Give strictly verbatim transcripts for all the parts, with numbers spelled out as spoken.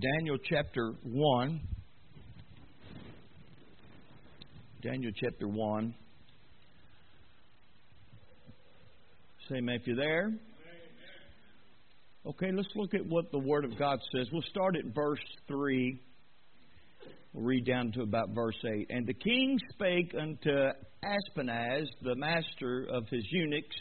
Daniel chapter one. Daniel chapter one. Say amen if you're there. Okay, let's look at what the Word of God says. We'll start at verse three. We'll read down to about verse eight. And the king spake unto Ashpenaz, the master of his eunuchs,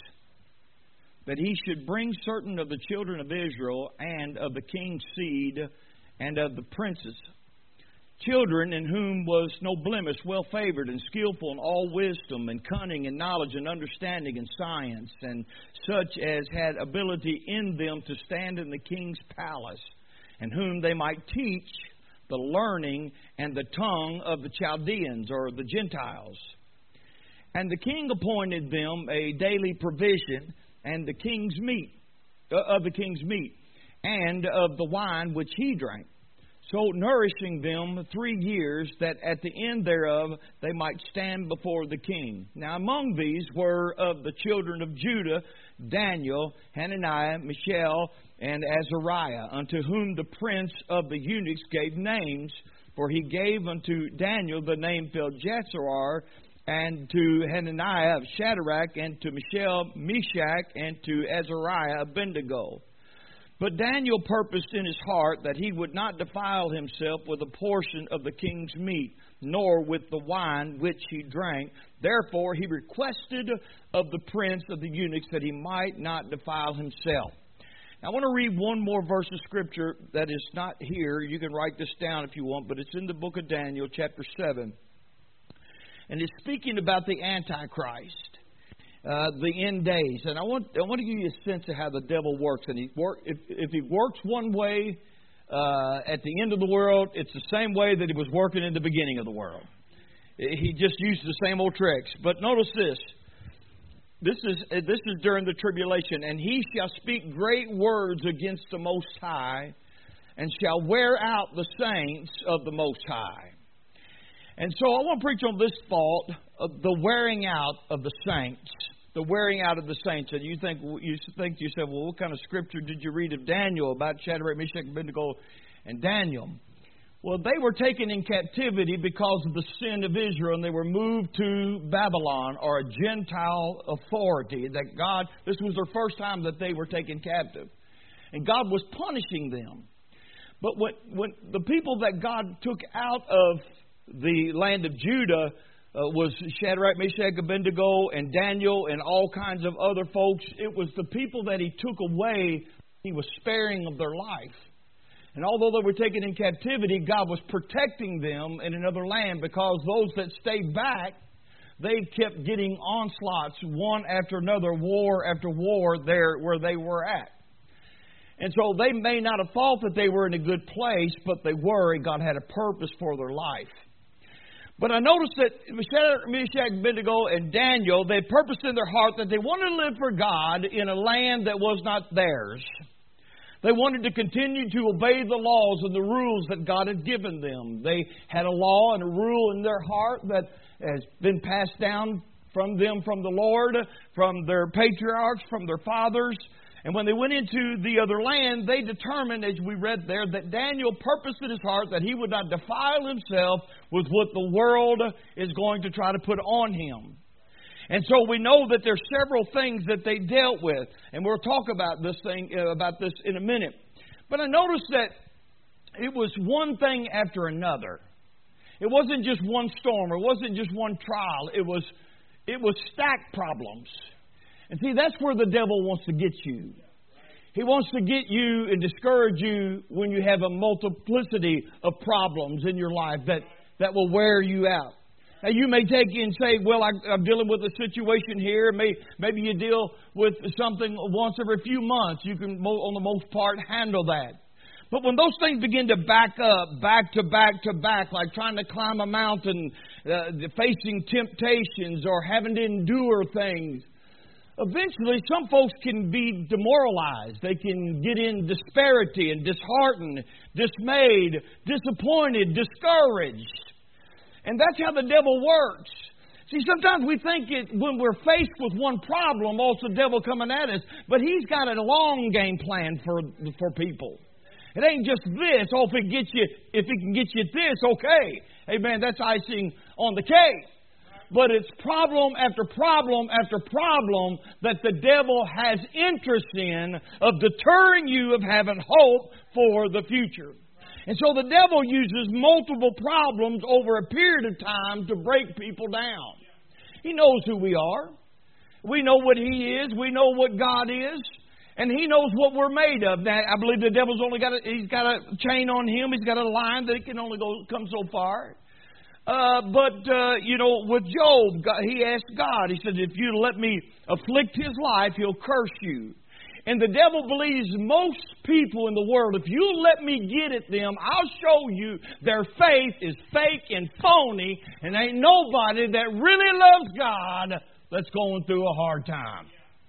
that he should bring certain of the children of Israel and of the king's seed and of the princes, children in whom was no blemish, well favored and skillful in all wisdom and cunning and knowledge and understanding and science, and such as had ability in them to stand in the king's palace, and whom they might teach the learning and the tongue of the Chaldeans or the Gentiles. And the king appointed them a daily provision and the king's meat, uh, of the king's meat, and of the wine which he drank, so nourishing them three years, that at the end thereof they might stand before the king. Now among these were of the children of Judah, Daniel, Hananiah, Mishael, and Azariah, unto whom the prince of the eunuchs gave names, for he gave unto Daniel the name Beljazzar, and to Hananiah of Shadrach, and to Mishael, Meshach, and to Azariah, Abednego. But Daniel purposed in his heart that he would not defile himself with a portion of the king's meat, nor with the wine which he drank. Therefore he requested of the prince of the eunuchs that he might not defile himself. Now, I want to read one more verse of Scripture that is not here. You can write this down if you want, but it's in the book of Daniel, chapter seven. And it's speaking about the Antichrist, uh, the end days. And I want I want to give you a sense of how the devil works. And he work if if he works one way uh, at the end of the world, it's the same way that he was working in the beginning of the world. He just uses the same old tricks. But notice this. This is this is during the tribulation. And he shall speak great words against the Most High, and shall wear out the saints of the Most High. And so I want to preach on this thought of the wearing out of the saints. The wearing out of the saints. And you think you think to yourself, well, what kind of scripture did you read of Daniel about Shadrach, Meshach, Abednego, and Daniel? Well, they were taken in captivity because of the sin of Israel, and they were moved to Babylon, or a Gentile authority. That God, this was their first time that they were taken captive. And God was punishing them. But when, when the people that God took out of the land of Judah uh, was Shadrach, Meshach, Abednego, and Daniel, and all kinds of other folks. It was the people that He took away, He was sparing of their life. And although they were taken in captivity, God was protecting them in another land, because those that stayed back, they kept getting onslaughts, one after another, war after war there where they were at. And so they may not have thought that they were in a good place, but they were, and God had a purpose for their life. But I noticed that Shadrach, Meshach, Abednego, and Daniel, they purposed in their heart that they wanted to live for God in a land that was not theirs. They wanted to continue to obey the laws and the rules that God had given them. They had a law and a rule in their heart that has been passed down from them, from the Lord, from their patriarchs, from their fathers. And when they went into the other land, they determined, as we read there, that Daniel purposed in his heart that he would not defile himself with what the world is going to try to put on him. And so we know that there's several things that they dealt with, and we'll talk about this thing about this in a minute. But I noticed that it was one thing after another. It wasn't just one storm, or it wasn't just one trial. It was it was stacked problems. And see, that's where the devil wants to get you. He wants to get you and discourage you when you have a multiplicity of problems in your life that, that will wear you out. Now, you may take it and say, well, I, I'm dealing with a situation here. Maybe, maybe you deal with something once every few months. You can, on the most part, handle that. But when those things begin to back up, back to back to back, like trying to climb a mountain, uh, facing temptations, or having to endure things, eventually some folks can be demoralized. They can get in disparity and disheartened, dismayed, disappointed, discouraged. And that's how the devil works. See, sometimes we think it when we're faced with one problem, oh, it's the devil coming at us. But he's got a long game plan for for people. It ain't just this. Oh, if it gets you, if it can get you this, okay. Amen. That's icing on the cake. But it's problem after problem after problem that the devil has interest in of deterring you of having hope for the future. And so the devil uses multiple problems over a period of time to break people down. He knows who we are. We know what He is. We know what God is. And He knows what we're made of. Now, I believe the devil's only got a, he's got a chain on him. He's got a line that he can only go come so far. Uh, but, uh, you know, with Job, God, he asked God, he said, if you let me afflict his life, he'll curse you. And the devil believes most people in the world, if you let me get at them, I'll show you their faith is fake and phony, and ain't nobody that really loves God that's going through a hard time.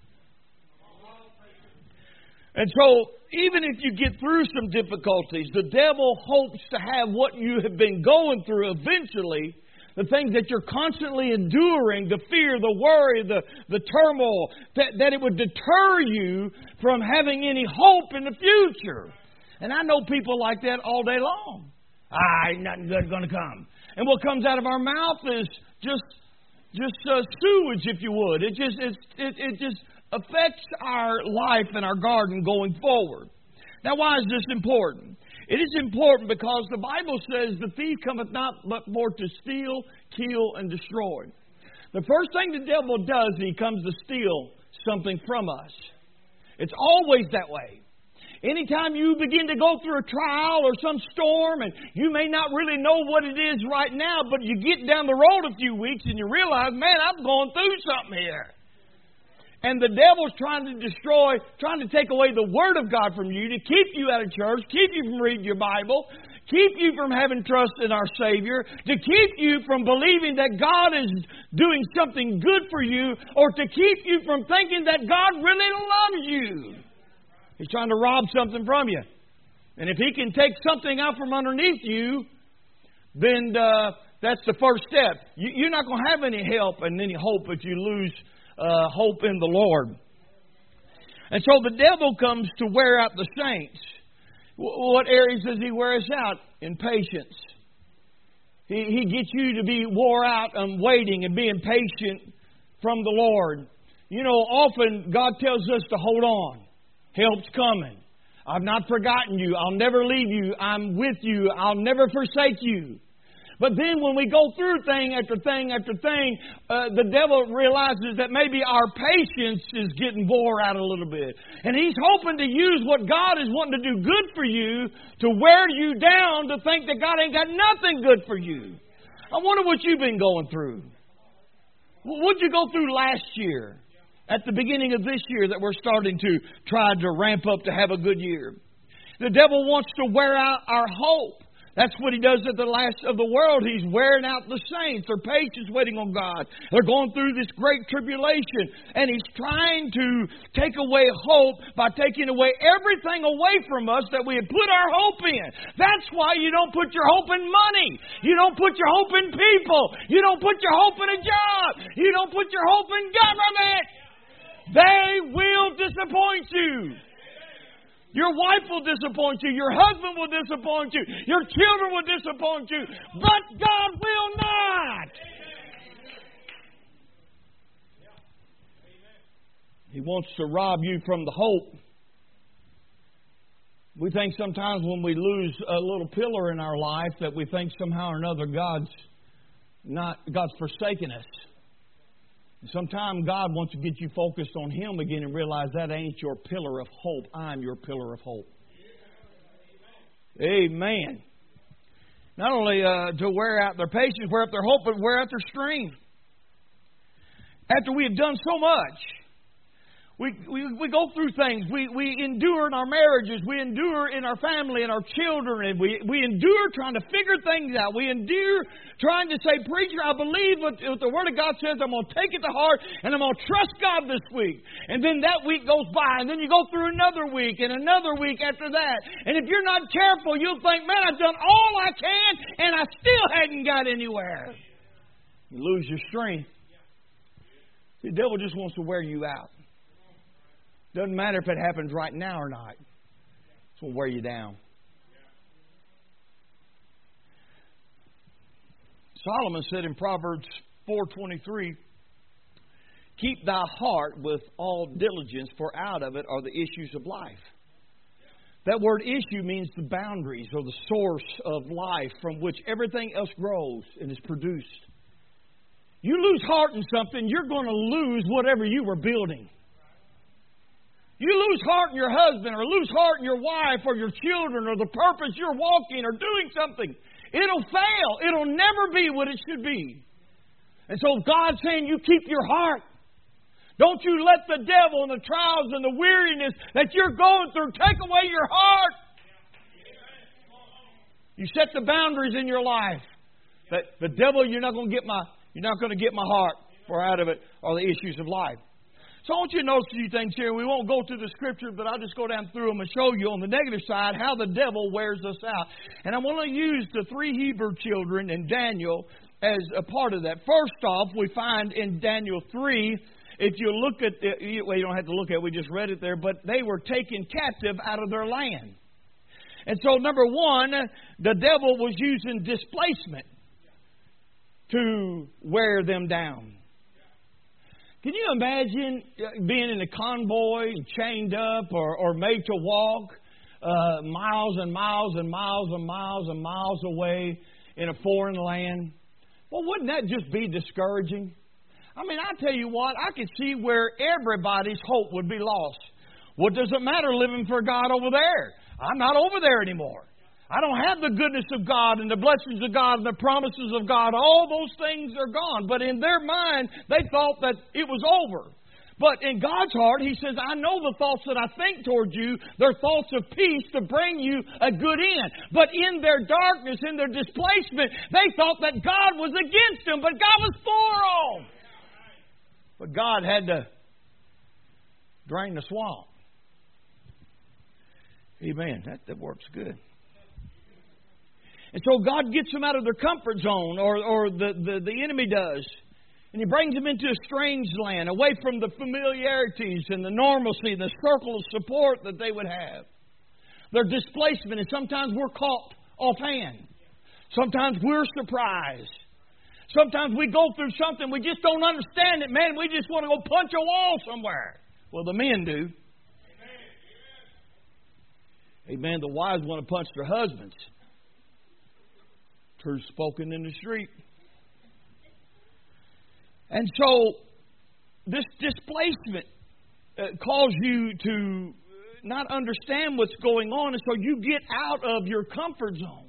And so, even if you get through some difficulties, the devil hopes to have what you have been going through eventually, the things that you're constantly enduring, the fear, the worry, the, the turmoil, that, that it would deter you from having any hope in the future. And I know people like that all day long. Ah, ain't nothing good going to come. And what comes out of our mouth is just just uh, sewage, if you would. It just it's, it, it just affects our life and our garden going forward. Now, why is this important? It is important because the Bible says the thief cometh not but for to steal, kill, and destroy. The first thing the devil does, he comes to steal something from us. It's always that way. Anytime you begin to go through a trial or some storm, and you may not really know what it is right now, but you get down the road a few weeks and you realize, man, I'm going through something here. And the devil's trying to destroy, trying to take away the Word of God from you, to keep you out of church, keep you from reading your Bible, keep you from having trust in our Savior, to keep you from believing that God is doing something good for you, or to keep you from thinking that God really loves you. He's trying to rob something from you. And if he can take something out from underneath you, then uh, that's the first step. You, you're not going to have any help and any hope if you lose Uh, hope in the Lord. And so the devil comes to wear out the saints. W- what areas does he wear us out? In patience. He, he gets you to be wore out and waiting and being patient from the Lord. You know, often God tells us to hold on. Help's coming. I've not forgotten you. I'll never leave you. I'm with you. I'll never forsake you. But then when we go through thing after thing after thing, uh, the devil realizes that maybe our patience is getting wore out a little bit. And he's hoping to use what God is wanting to do good for you to wear you down to think that God ain't got nothing good for you. I wonder what you've been going through. What did you go through last year, at the beginning of this year that we're starting to try to ramp up to have a good year? The devil wants to wear out our hope. That's what he does at the last of the world. He's wearing out the saints. Their patience waiting on God. They're going through this great tribulation. And he's trying to take away hope by taking away everything away from us that we had put our hope in. That's why you don't put your hope in money. You don't put your hope in people. You don't put your hope in a job. You don't put your hope in government. They will disappoint you. Your wife will disappoint you. Your husband will disappoint you. Your children will disappoint you. But God will not. He wants to rob you from the hope. We think sometimes when we lose a little pillar in our life that we think somehow or another God's not God's forsaken us. Sometimes God wants to get you focused on Him again and realize that ain't your pillar of hope. I'm your pillar of hope. Amen. Not only uh, to wear out their patience, wear out their hope, but wear out their strength. After we have done so much, we, we, we go through things. We, we endure in our marriages. We endure in our family and our children. And we, we endure trying to figure things out. We endure trying to say, preacher, I believe what, what the Word of God says. I'm going to take it to heart and I'm going to trust God this week. And then that week goes by. And then you go through another week and another week after that. And if you're not careful, you'll think, man, I've done all I can and I still hadn't got anywhere. You lose your strength. The devil just wants to wear you out. Doesn't matter if it happens right now or not. It's going to wear you down. Solomon said in Proverbs four twenty-three, keep thy heart with all diligence, for out of it are the issues of life. That word issue means the boundaries or the source of life from which everything else grows and is produced. You lose heart in something, you're going to lose whatever you were building. You lose heart in your husband or lose heart in your wife or your children or the purpose you're walking or doing something. It'll fail. It'll never be what it should be. And so God's saying you keep your heart. Don't you let the devil and the trials and the weariness that you're going through take away your heart. You set the boundaries in your life. That the devil, you're not going to get my, you're not going to get my heart, for out of it are the issues of life. So I want you to notice a few things here. We won't go through the Scripture, but I'll just go down through them and show you on the negative side how the devil wears us out. And I want to use the three Hebrew children and Daniel as a part of that. First off, we find in Daniel three, if you look at, the, well, you don't have to look at it, we just read it there, but they were taken captive out of their land. And so, number one, the devil was using displacement to wear them down. Can you imagine being in a convoy, chained up, or, or made to walk uh, miles and miles and miles and miles and miles away in a foreign land? Well, wouldn't that just be discouraging? I mean, I tell you what, I could see where everybody's hope would be lost. What does it matter living for God over there? I'm not over there anymore. I don't have the goodness of God and the blessings of God and the promises of God. All those things are gone. But in their mind, they thought that it was over. But in God's heart, He says, I know the thoughts that I think toward you. They're thoughts of peace to bring you a good end. But in their darkness, in their displacement, they thought that God was against them. But God was for them. But God had to drain the swamp. Amen. That, that works good. And so God gets them out of their comfort zone, or, or the, the, the enemy does. And He brings them into a strange land, away from the familiarities and the normalcy, the circle of support that they would have. Their displacement, and sometimes we're caught offhand. Sometimes we're surprised. Sometimes we go through something, we just don't understand it, man. We just want to go punch a wall somewhere. Well, the men do. Amen. The wives want to punch their husbands. Truth spoken in the street. And so, this displacement uh, calls you to not understand what's going on, and so you get out of your comfort zone.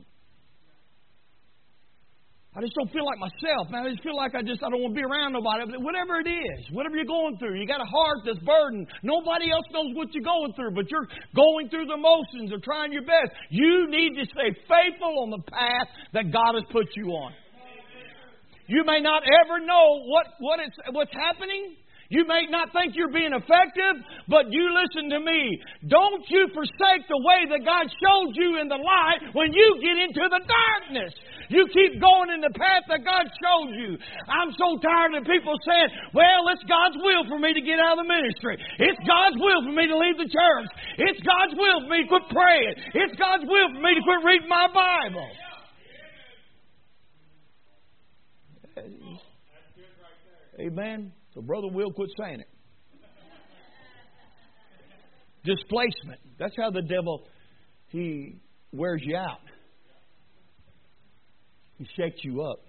I just don't feel like myself, man. I just feel like I just I don't want to be around nobody. Whatever it is, whatever you're going through, you got a heart that's burdened. Nobody else knows what you're going through, but you're going through the motions or trying your best. You need to stay faithful on the path that God has put you on. You may not ever know what, what it's, what's happening. You may not think you're being effective, but you listen to me. Don't you forsake the way that God showed you in the light when you get into the darkness. You keep going in the path that God showed you. I'm so tired of people saying, well, it's God's will for me to get out of the ministry. It's God's will for me to leave the church. It's God's will for me to quit praying. It's God's will for me to quit reading my Bible. Amen. So Brother Will quit saying it. Displacement. That's how the devil, he wears you out. He shakes you up.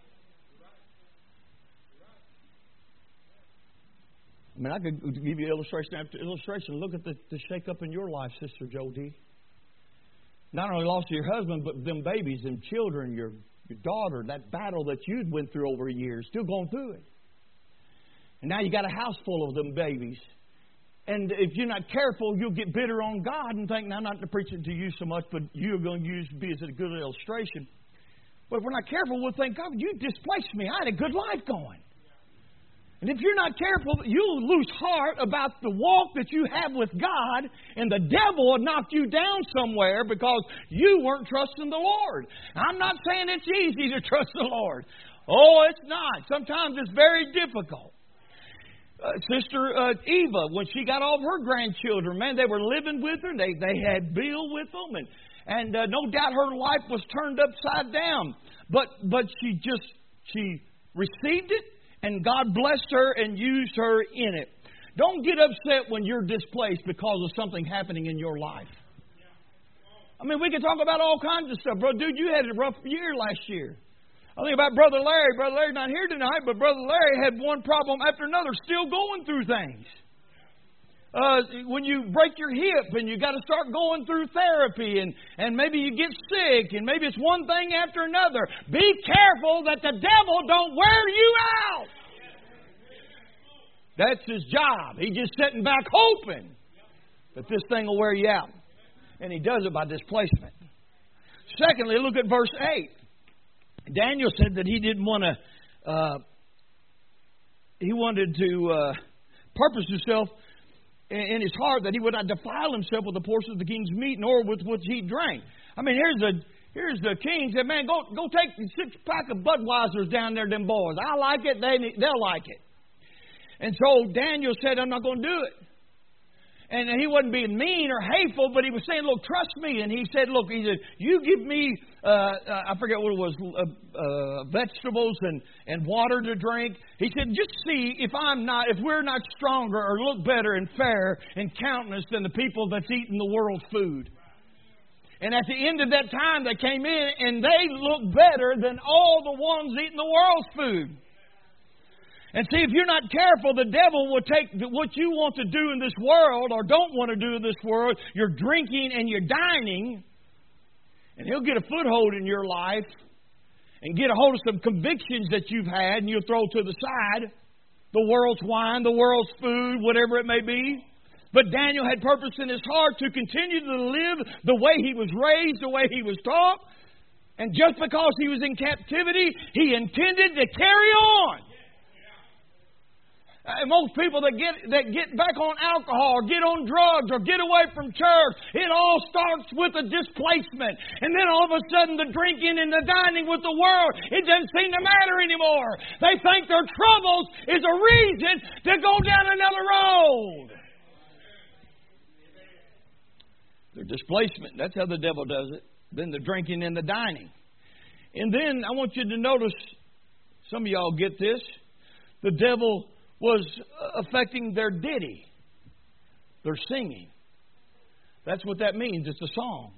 I mean, I could give you illustration after illustration. Look at the, the shake up in your life, Sister Jody. Not only lost your husband, but them babies, them children, your, your daughter, that battle that you'd went through over years, still going through it. And now you got a house full of them babies. And if you're not careful, you'll get bitter on God and think, now I'm not preaching to you so much, but you're going to use be as a good illustration. But if we're not careful, we'll think, God, you displaced me. I had a good life going. And if you're not careful, you'll lose heart about the walk that you have with God, and the devil will knock you down somewhere because you weren't trusting the Lord. I'm not saying it's easy to trust the Lord. Oh, it's not. Sometimes it's very difficult. Uh, Sister uh, Eva, when she got all of her grandchildren, man, they were living with her. They they had Bill with them, and and uh, no doubt her life was turned upside down. But but she just she received it, and God blessed her and used her in it. Don't get upset when you're displaced because of something happening in your life. I mean, we can talk about all kinds of stuff. Bro, dude, you had a rough year last year. I think about Brother Larry. Brother Larry's not here tonight, but Brother Larry had one problem after another, still going through things. Uh, when you break your hip and you got to start going through therapy, and, and maybe you get sick, and maybe it's one thing after another. Be careful that the devil don't wear you out. That's his job. He's just sitting back hoping that this thing will wear you out. And he does it by displacement. Secondly, look at verse eight. Daniel said that he didn't want to, uh, he wanted to uh, purpose himself in his heart that he would not defile himself with the portion of the king's meat, nor with which he drank. I mean, here's the here's the king said, man, go go take a six pack of Budweisers down there, them boys. I like it, they they'll like it. And so Daniel said, I'm not going to do it. And he wasn't being mean or hateful, but he was saying, look, trust me. And he said, look, he said, you give me, uh, uh, I forget what it was, uh, uh, vegetables and, and water to drink. He said, just see if I'm not, if we're not stronger or look better and fair in countenance than the people that's eating the world's food. And at the end of that time, they came in and they looked better than all the ones eating the world's food. And see, if you're not careful, the devil will take what you want to do in this world or don't want to do in this world, you're drinking and you're dining, and he'll get a foothold in your life and get a hold of some convictions that you've had, and you'll throw to the side. The world's wine, the world's food, whatever it may be. But Daniel had purpose in his heart to continue to live the way he was raised, the way he was taught. And just because he was in captivity, he intended to carry on. Uh, most people that get that get back on alcohol, or get on drugs, or get away from church, it all starts with a displacement. And then all of a sudden the drinking and the dining with the world, it doesn't seem to matter anymore. They think their troubles is a reason to go down another road. Their displacement, that's how the devil does it. Then the drinking and the dining. And then I want you to notice, some of y'all get this, the devil was affecting their ditty, their singing. That's what that means. It's a song.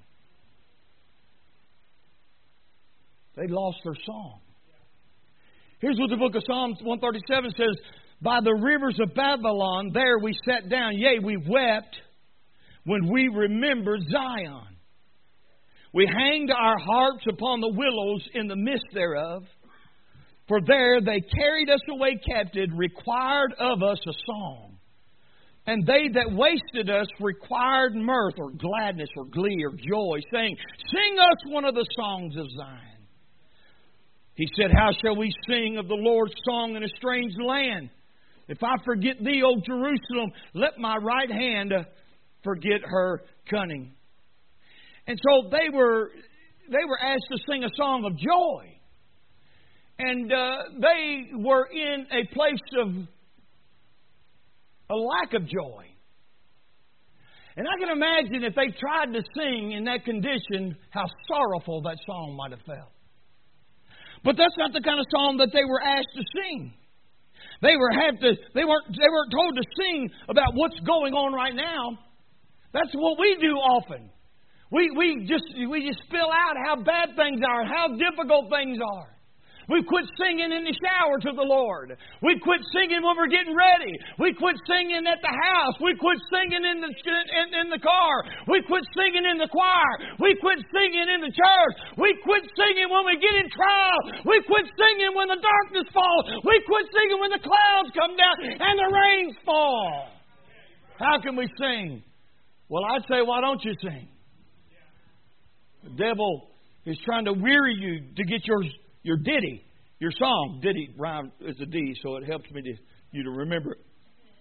They lost their song. Here's what the book of Psalms one thirty-seven says, by the rivers of Babylon, there we sat down, yea, we wept when we remembered Zion. We hanged our harps upon the willows in the midst thereof. For there they carried us away captive, required of us a song. And they that wasted us required mirth or gladness or glee or joy, saying, sing us one of the songs of Zion. He said, how shall we sing of the Lord's song in a strange land? If I forget thee, O Jerusalem, let my right hand forget her cunning. And so they were, they were asked to sing a song of joy. And uh, they were in a place of a lack of joy. And I can imagine if they tried to sing in that condition, how sorrowful that song might have felt. But that's not the kind of song that they were asked to sing. They were had to. They weren't. They weren't told to sing about what's going on right now. That's what we do often. We we just we just spill out how bad things are, how difficult things are. We quit singing in the shower to the Lord. We quit singing when we're getting ready. We quit singing at the house. We quit singing in the in, in the car. We quit singing in the choir. We quit singing in the church. We quit singing when we get in trial. We quit singing when the darkness falls. We quit singing when the clouds come down and the rains fall. How can we sing? Well, I'd say, why don't you sing? The devil is trying to weary you to get your Your ditty, your song. Ditty rhyme is a D, so it helps me to you to remember it.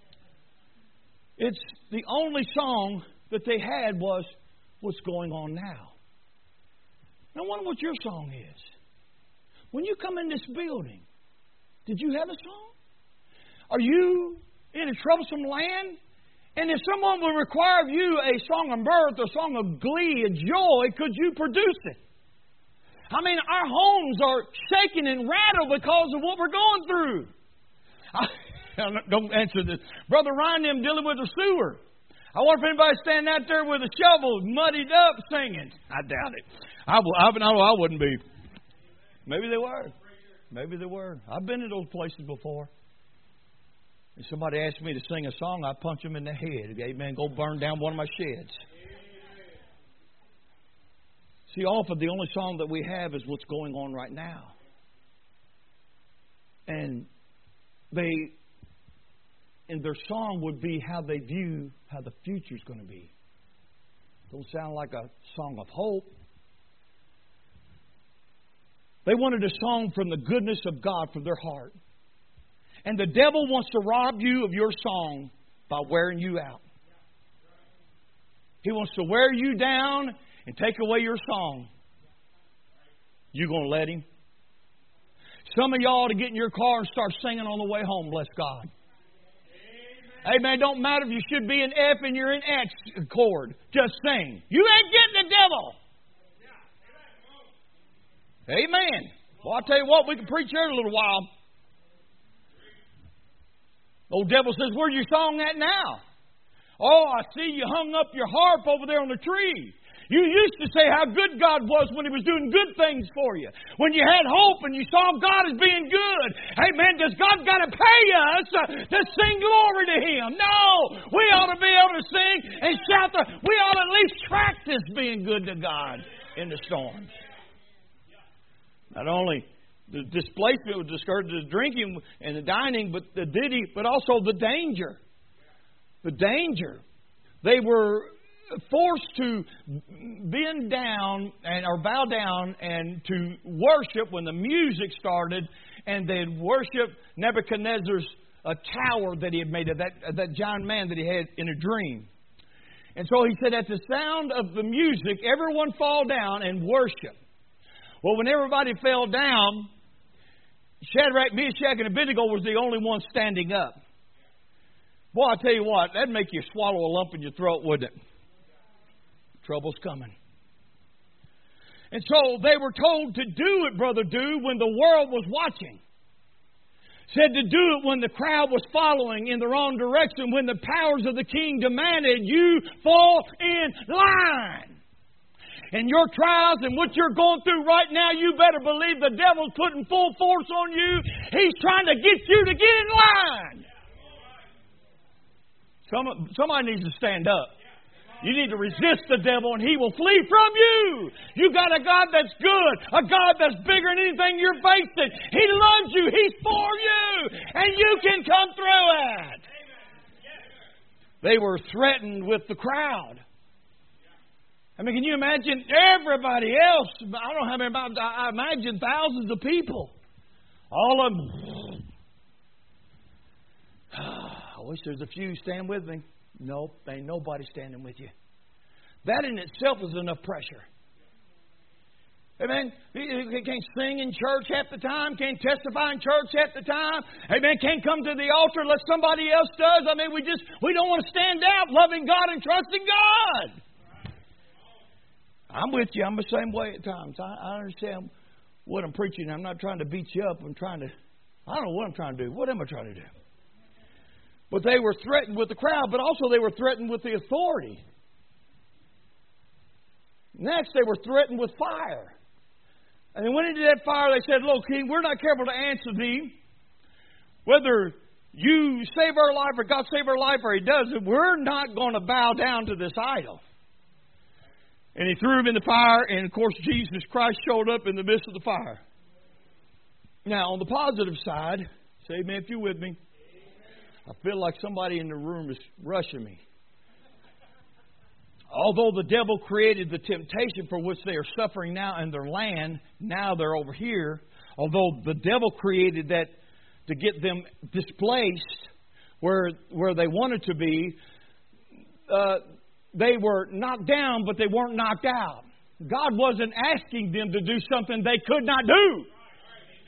It's the only song that they had was what's going on now. And I wonder what your song is. When you come in this building, did you have a song? Are you in a troublesome land And if someone would require of you a song of mirth, a song of glee, a joy, could you produce it? I mean, our homes are shaken and rattled because of what we're going through. I, don't answer this. Brother Ryan them dealing with the sewer. I wonder if anybody standing out there with a shovel, muddied up, singing. I doubt it. I, I, I know I wouldn't be. Maybe they were. Maybe they were. I've been to those places before. If somebody asked me to sing a song, I'd punch them in the head. Amen. Go burn down one of my sheds. See, often the only song that we have is what's going on right now. And they, in their song would be how they view how the future's going to be. Don't sound like a song of hope. They wanted a song from the goodness of God from their heart. And the devil wants to rob you of your song by wearing you out. He wants to wear you down and take away your song. You going to let him? Some of y'all ought to get in your car and start singing on the way home, bless God. Amen. Amen. Don't matter if you should be in F and you're in X chord. Just sing. You ain't getting the devil. Amen. Well, I'll tell you what, we can preach here in a little while. Old devil says, where's your song at now? Oh, I see you hung up your harp over there on the tree. You used to say how good God was when He was doing good things for you. When you had hope and you saw God as being good. Hey, man, does God got to pay us to sing glory to Him? No. We ought to be able to sing and shout. The, we ought to at least practice being good to God in the storms. Not only the displacement would discourage the drinking and the dining, but the ditty, but also the danger. The danger. They were forced to bend down and or bow down and to worship when the music started, and they'd worship Nebuchadnezzar's a tower that he had made of that that giant man that he had in a dream. And so he said, at the sound of the music, everyone fall down and worship. Well, when everybody fell down, Shadrach, Meshach, and Abednego was the only ones standing up. Boy, I tell you what, that'd make you swallow a lump in your throat, wouldn't it? Trouble's coming. And so they were told to do it, Brother Do, when the world was watching. Said to do it when the crowd was following in the wrong direction, when the powers of the king demanded you fall in line. And your trials and what you're going through right now, you better believe the devil's putting full force on you. He's trying to get you to get in line. Some, somebody needs to stand up. You need to resist the devil and he will flee from you. You got a God that's good, a God that's bigger than anything you're facing. He loves you. He's for you. And you can come through it. They were threatened with the crowd. I mean, can you imagine everybody else? I don't have about, I imagine thousands of people. All of them. I wish there's a few stand with me. Nope, ain't nobody standing with you. That in itself is enough pressure. Amen. He can't sing in church half the time. Can't testify in church half the time. Amen. Can't come to the altar unless somebody else does. I mean, we just, we don't want to stand out loving God and trusting God. I'm with you. I'm the same way at times. I, I understand what I'm preaching. I'm not trying to beat you up. I'm trying to, I don't know what I'm trying to do. What am I trying to do? But they were threatened with the crowd, but also they were threatened with the authority. Next, they were threatened with fire. And they went into that fire. They said, look, King, we're not careful to answer thee. Whether you save our life or God save our life or He doesn't, we're not going to bow down to this idol. And he threw him in the fire, and of course Jesus Christ showed up in the midst of the fire. Now, on the positive side, say amen if you're with me. I feel like somebody in the room is rushing me. Although the devil created the temptation for which they are suffering now in their land, now they're over here. Although the devil created that to get them displaced where, where they wanted to be, uh, they were knocked down, but they weren't knocked out. God wasn't asking them to do something they could not do.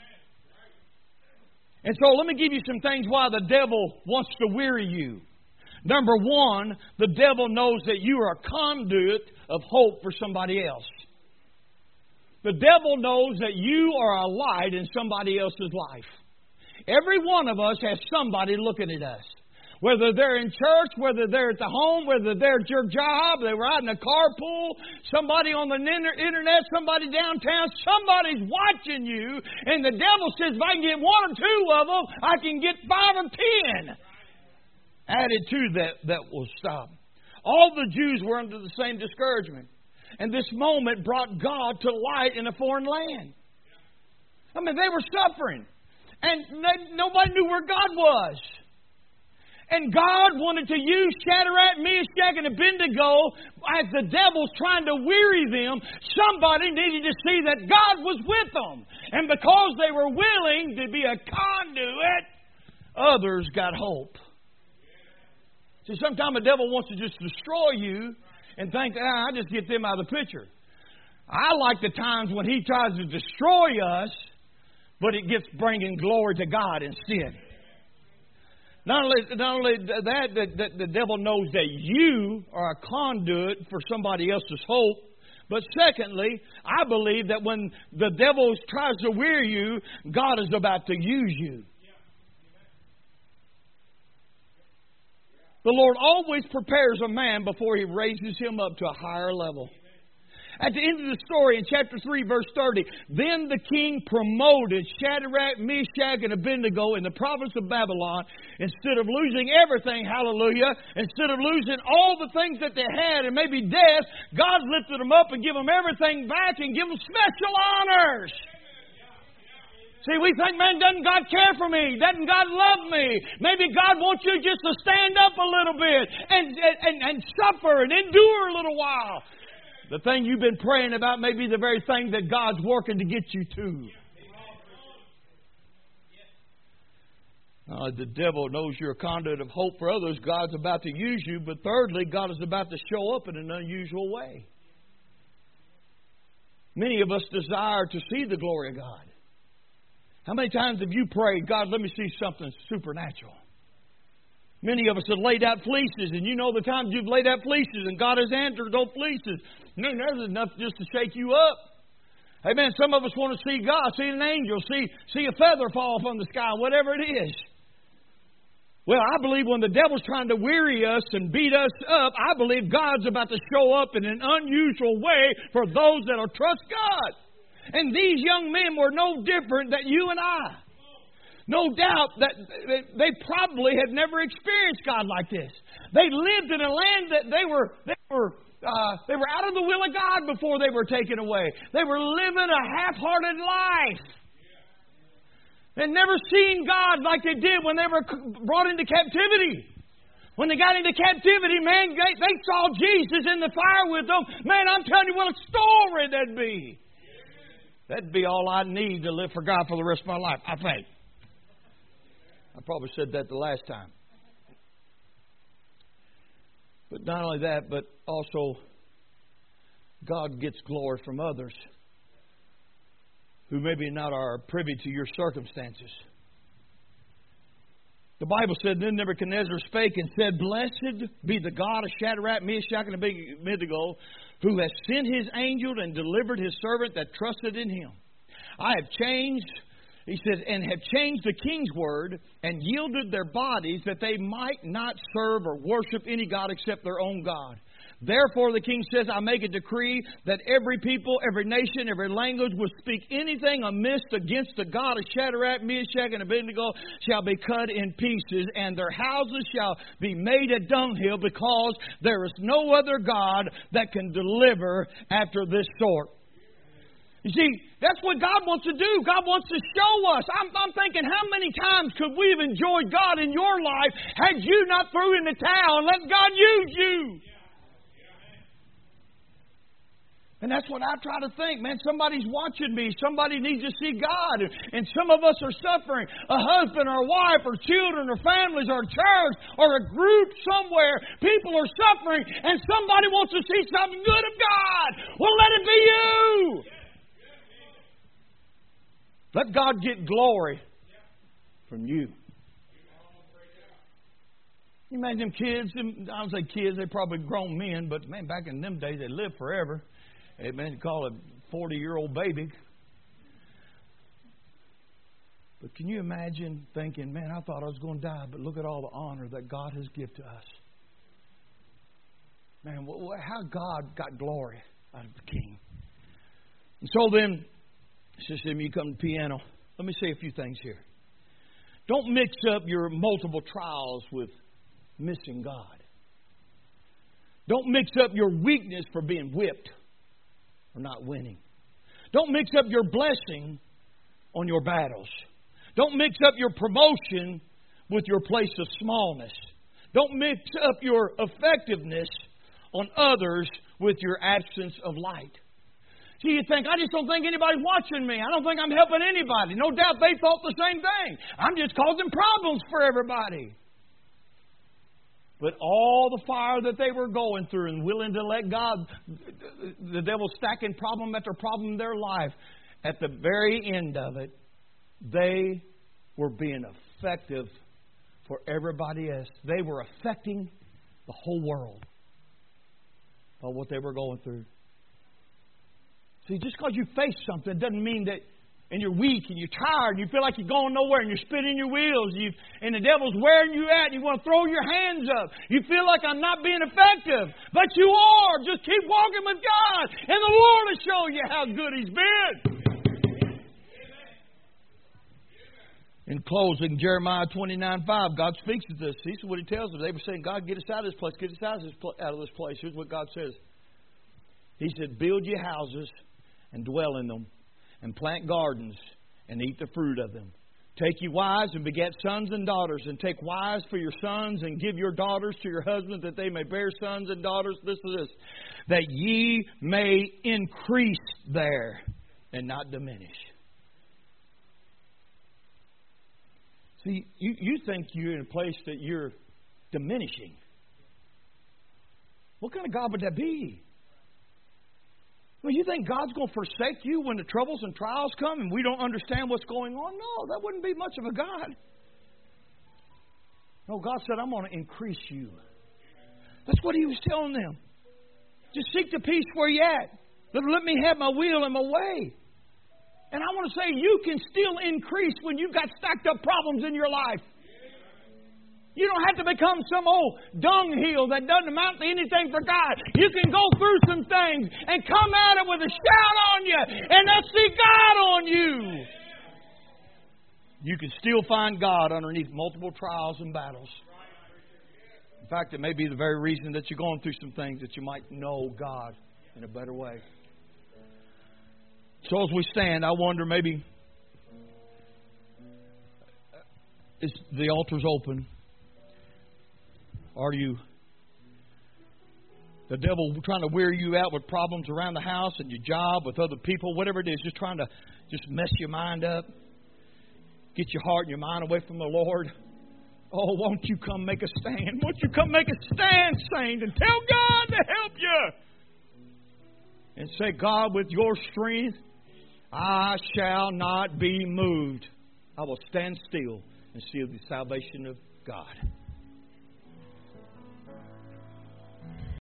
And so let me give you some things why the devil wants to weary you. Number one, the devil knows that you are a conduit of hope for somebody else. The devil knows that you are a light in somebody else's life. Every one of us has somebody looking at us. Whether they're in church, whether they're at the home, whether they're at your job, they were out in a carpool, somebody on the internet, somebody downtown, somebody's watching you. And the devil says, if I can get one or two of them, I can get five or ten added to that that will stop. All the Jews were under the same discouragement. And this moment brought God to light in a foreign land. I mean, they were suffering. And nobody knew where God was. And God wanted to use Shadrach, Meshach, and Abednego as the devil's trying to weary them. Somebody needed to see that God was with them. And because they were willing to be a conduit, others got hope. See, sometimes the devil wants to just destroy you and think, ah, I just get them out of the picture. I like the times when he tries to destroy us, but it gets bringing glory to God instead. Not only, not only that, the, the, the devil knows that you are a conduit for somebody else's hope. But secondly, I believe that when the devil tries to weary you, God is about to use you. The Lord always prepares a man before He raises him up to a higher level. At the end of the story, in chapter three, verse thirty, then the king promoted Shadrach, Meshach, and Abednego in the province of Babylon. Instead of losing everything, hallelujah, instead of losing all the things that they had and maybe death, God lifted them up and give them everything back and give them special honors. See, we think, man, doesn't God care for me? Doesn't God love me? Maybe God wants you just to stand up a little bit and, and, and suffer and endure a little while. The thing you've been praying about may be the very thing that God's working to get you to. Uh, the devil knows you're a conduit of hope for others. God's about to use you. But thirdly, God is about to show up in an unusual way. Many of us desire to see the glory of God. How many times have you prayed, God, let me see something supernatural? Many of us have laid out fleeces, and you know the times you've laid out fleeces, and God has answered those fleeces. No, there's enough just to shake you up. Amen. Some of us want to see God, see an angel, see, see a feather fall from the sky, whatever it is. Well, I believe when the devil's trying to weary us and beat us up, I believe God's about to show up in an unusual way for those that will trust God. And these young men were no different than you and I. No doubt that they probably had never experienced God like this. They lived in a land that they were they were uh, they were out of the will of God before they were taken away. They were living a half-hearted life. They'd never seen God like they did when they were brought into captivity. When they got into captivity, man, they, they saw Jesus in the fire with them. Man, I'm telling you what a story that'd be. That'd be all I need to live for God for the rest of my life, I think. I probably said that the last time. But not only that, but also God gets glory from others who maybe not are privy to your circumstances. The Bible said, then Nebuchadnezzar spake and said, blessed be the God of Shadrach, Meshach, and Abednego, who has sent His angel and delivered His servant that trusted in Him. I have changed... He says, and have changed the king's word and yielded their bodies that they might not serve or worship any God except their own God. Therefore, the king says, I make a decree that every people, every nation, every language will speak anything amiss against the God of Shadrach, Meshach, and Abednego shall be cut in pieces, and their houses shall be made a dunghill, because there is no other God that can deliver after this sort. You see, that's what God wants to do. God wants to show us. I'm, I'm thinking, how many times could we have enjoyed God in your life had you not threw in the towel and let God use you? And that's what I try to think. Man, somebody's watching me. Somebody needs to see God. And some of us are suffering. A husband or a wife or children or families or a church or a group somewhere. People are suffering and somebody wants to see something good of God. Well, let it be you. Let God get glory from you. You imagine them kids, them, I don't say kids, they're probably grown men, but man, back in them days, they lived forever. Amen. Call a forty-year-old baby. But can you imagine thinking, man, I thought I was going to die, but look at all the honor that God has given to us. Man, how God got glory out of the king. And so then, Sister, you come to the piano. Let me say a few things here. Don't mix up your multiple trials with missing God. Don't mix up your weakness for being whipped or not winning. Don't mix up your blessing on your battles. Don't mix up your promotion with your place of smallness. Don't mix up your effectiveness on others with your absence of light. See, you think, I just don't think anybody's watching me. I don't think I'm helping anybody. No doubt they thought the same thing. I'm just causing problems for everybody. But all the fire that they were going through and willing to let God, the devil stacking problem after problem in their life, at the very end of it, they were being effective for everybody else. They were affecting the whole world by what they were going through. See, just because you face something doesn't mean that, and you're weak and you're tired and you feel like you're going nowhere and you're spinning your wheels you, and the devil's wearing you out and you want to throw your hands up. You feel like I'm not being effective. But you are. Just keep walking with God and the Lord will show you how good He's been. In closing, Jeremiah twenty-nine five, God speaks to this. This is what He tells them. They were saying, God, get us out of this place. Get us out of this, pl- out of this place. Here's what God says. He said, build ye houses and dwell in them, and plant gardens and eat the fruit of them. Take ye wives and beget sons and daughters, and take wives for your sons, and give your daughters to your husbands, that they may bear sons and daughters. This is this, that ye may increase there and not diminish. See, you, you think you're in a place that you're diminishing. What kind of God would that be? Well, you think God's going to forsake you when the troubles and trials come and we don't understand what's going on? No, that wouldn't be much of a God. No, God said, I'm going to increase you. That's what He was telling them. Just seek the peace where you're at. Let me have my will and my way. And I want to say, you can still increase when you've got stacked up problems in your life. You don't have to become some old dunghill that doesn't amount to anything for God. You can go through some things and come at it with a shout on you, and they'll see God on you. You can still find God underneath multiple trials and battles. In fact, it may be the very reason that you're going through some things, that you might know God in a better way. So as we stand, I wonder maybe, is the altar's open? Are you, the devil trying to wear you out with problems around the house and your job, with other people, whatever it is, just trying to just mess your mind up, get your heart and your mind away from the Lord? Oh, won't you come make a stand? Won't you come make a stand, saint, and tell God to help you? And say, God, with your strength, I shall not be moved. I will stand still and see the salvation of God.